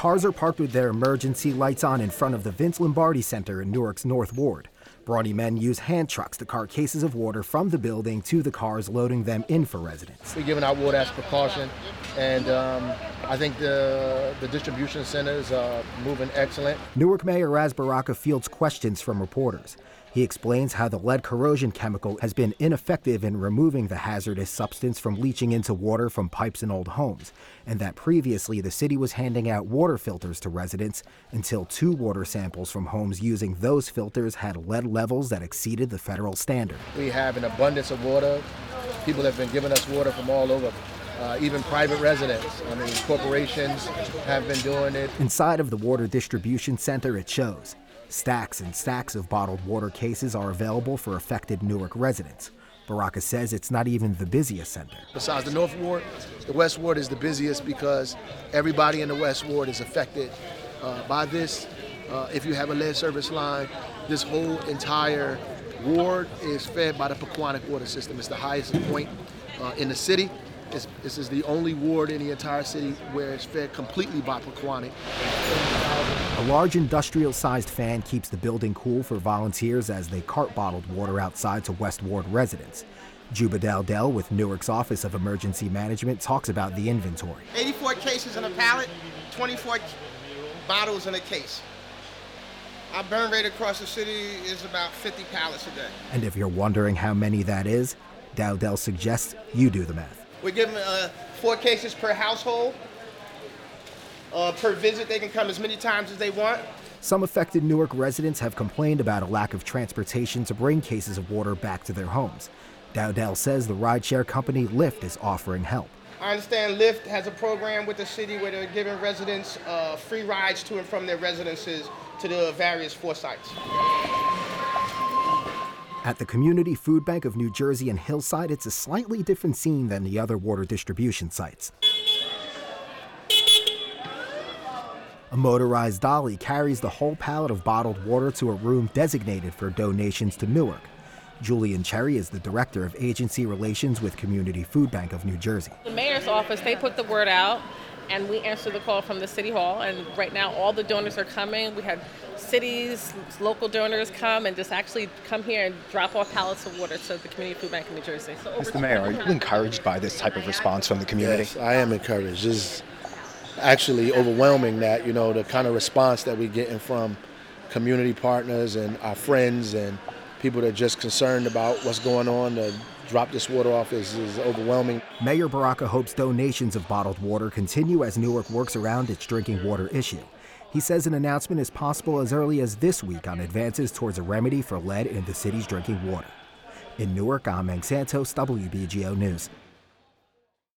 Cars are parked with their emergency lights on in front of the Vince Lombardi Center in Newark's North Ward. Brawny men use hand trucks to cart cases of water from the building to the cars, loading them in for residents. We're giving out water as precaution, and I think the distribution centers are moving excellent. Newark Mayor Ras Baraka fields questions from reporters. He explains how the lead corrosion chemical has been ineffective in removing the hazardous substance from leaching into water from pipes in old homes, and that previously the city was handing out water filters to residents until 2 water samples from homes using those filters had lead levels that exceeded the federal standard. We have an abundance of water. People have been giving us water from all over. Even private residents, corporations have been doing it. Inside of the water distribution center, it shows. Stacks and stacks of bottled water cases are available for affected Newark residents. Baraka says it's not even the busiest center. Besides the North Ward, the West Ward is the busiest because everybody in the West Ward is affected by this. If you have a lead service line, this whole entire ward is fed by the Pequannock water system. It's the highest point in the city. This is the only ward in the entire city where it's fed completely by Pequannock. A large industrial-sized fan keeps the building cool for volunteers as they cart bottled water outside to West Ward residents. Juba Daldell with Newark's Office of Emergency Management talks about the inventory. 84 cases in a pallet, 24 bottles in a case. Our burn rate across the city is about 50 pallets a day. And if you're wondering how many that is, Daldell suggests you do the math. We're giving 4 cases per household. Per visit, they can come as many times as they want. Some affected Newark residents have complained about a lack of transportation to bring cases of water back to their homes. Dowdell says the rideshare company Lyft is offering help. I understand Lyft has a program with the city where they're giving residents free rides to and from their residences to the various 4 sites. At the Community Food Bank of New Jersey and Hillside, it's a slightly different scene than the other water distribution sites. A motorized dolly carries the whole pallet of bottled water to a room designated for donations to Newark. Julian Cherry is the Director of Agency Relations with Community Food Bank of New Jersey. The mayor's office, they put the word out, and we answer the call from the City Hall, and right now all the donors are coming. We had cities, local donors come and just actually come here and drop off pallets of water to the Community Food Bank of New Jersey. So Mr. Mayor, are you encouraged by this type of response from the community? Yes, I am encouraged. It's actually overwhelming that, the kind of response that we're getting from community partners and our friends and people that are just concerned about what's going on to drop this water off is overwhelming. Mayor Baraka hopes donations of bottled water continue as Newark works around its drinking water issue. He says an announcement is possible as early as this week on advances towards a remedy for lead in the city's drinking water. In Newark, I'm Meg Santos, WBGO News.